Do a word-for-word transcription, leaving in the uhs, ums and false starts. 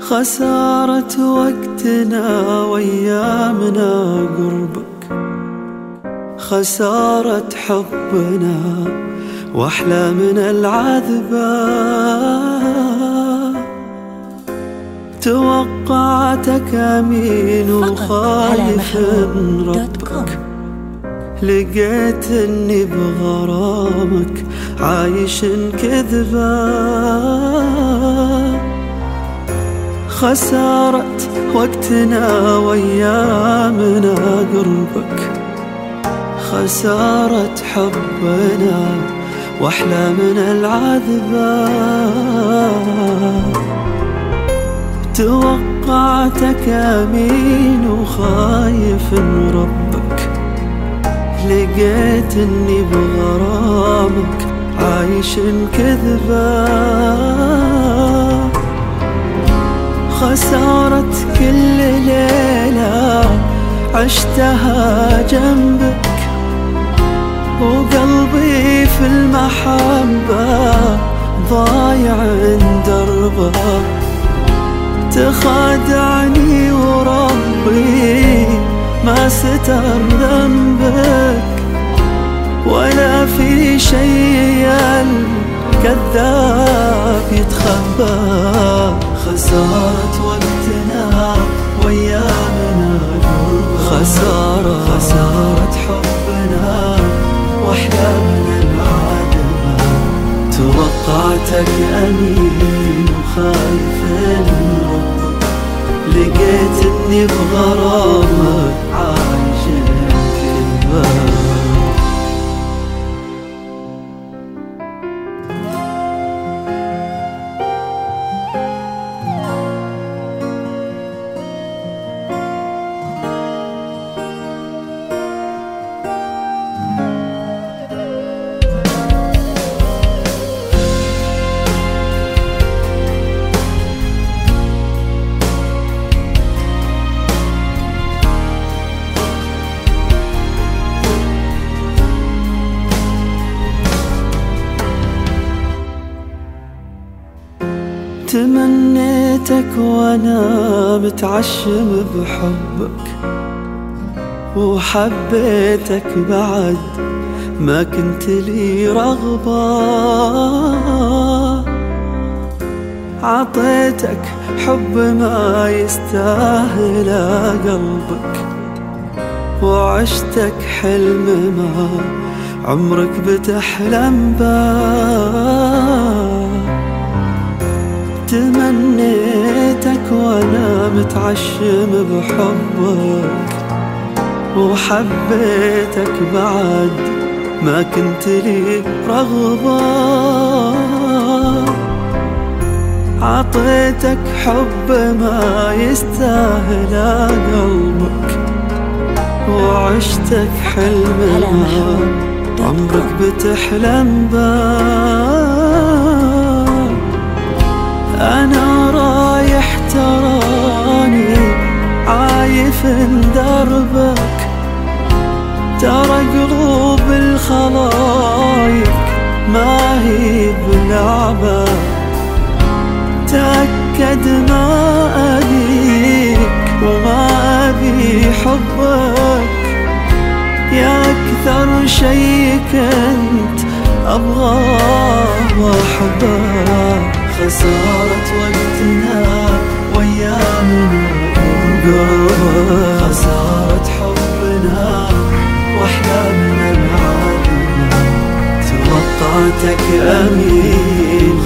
خسارة وقتنا وأيامنا قربك، خسارة حبنا وأحلامنا العذبة. توقعتك أمين وخايف من ربك، لقيت إني بغرامك عايش كذبة. خسارة وقتنا وأيامنا قربك، خسارة حبنا وأحلامنا العذبة. توقعتك أمين وخايف من ربك، لقيت إني بغرامك عايش كذبة. خسارة كل ليلة عشتها جنبك، وقلبي في المحبة ضايع عند دربك. تخادعني وربي ما ستر ذنبك، ولا في شيء الكذاب يتخبى. خسارة وقتنا وأيامنا قربك، خسارة خسارة حبنا وأحلامنا العذبة. توقعتك أمين وخايف من ربك، لقيت إني بغرامك عايش كذبة. تمنيتك وانا متعشم بحبك، وحبيتك بعد ما كنت لي رغبة. عطيتك حب ما يستاهل قلبك، وعشتك حلم ما عمرك بتحلم به. تمنيتك وانا متعشم بحبك، وحبيتك بعد ما كنت لي رغبة. عطيتك حب ما يستاهل قلبك، وعشتك حلم ما عمرك بتحلم به. أنا رايح تراني عايف دربك، ترى قلوب الخلايق ما هي بلعبة. تأكد ما أبيك وما أبي حبك، يا أكثر شي كنت أبغاه وأحبه. خسارة وقتنا وأيامنا قربك، خسارة حبنا وأحلامنا العذبة. توقعتك أمين